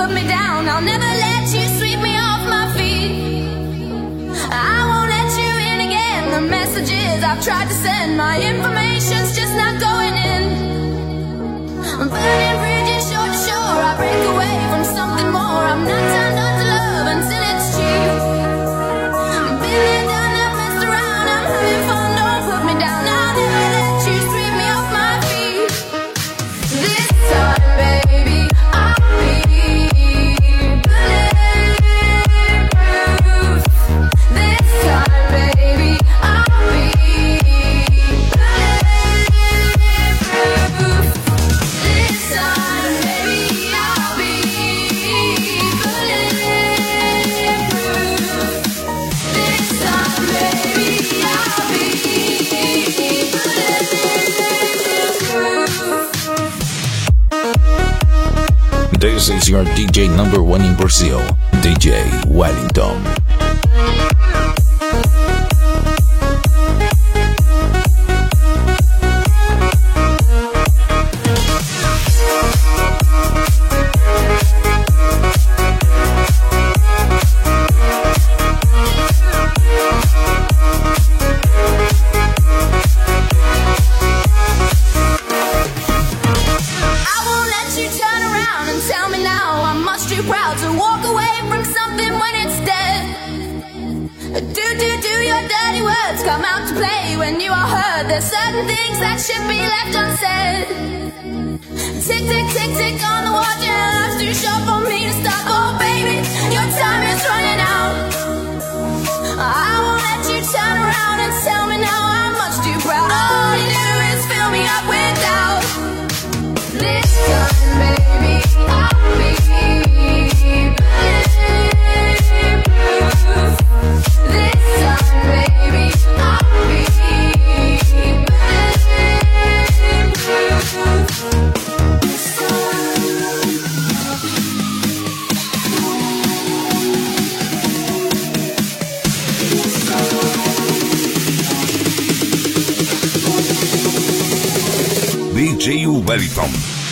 put me down. I'll never let you sweep me off my feet. I won't let you in again. The messages I've tried to send, my information's just not going in. I'm burning bridges shore to shore. I break away from something more. I'm not turned on to love until it's cheap. I've been there, done that, messed around. I'm having fun, don't put me down. I'll never let you sweep me off my feet. This time, baby, I'll be bulletproof. This time, baby, I'll be bulletproof. This time, baby, I'll be bulletproof. This time, baby, I'll be bulletproof. This is your DJ number one in Brazil, DJ Wellington. I won't let you turn around and tell me now I'm much too proud to walk away from something when it's dead. Do your dirty words come out to play when you are hurt? There's certain things that should be left unsaid. Tick, tick, tick, tick on the watch, and life's too short for me to stop. Oh baby, your time is running out. I won't let you turn around and tell me now I'm much too proud. All you do is fill me up with doubt. This time, baby, I'll be bulletproof. This time, baby, I'll be DJ Wellington.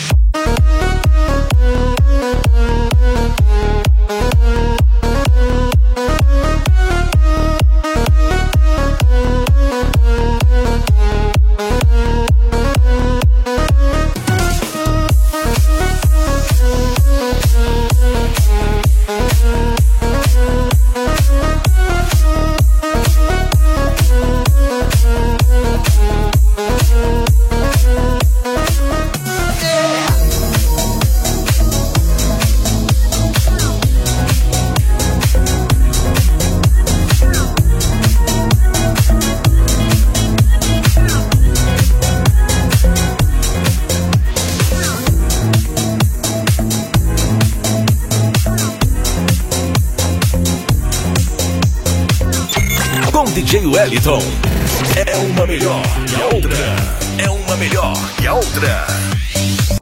Com DJ Wellington. É uma melhor que a outra. É uma melhor que a outra.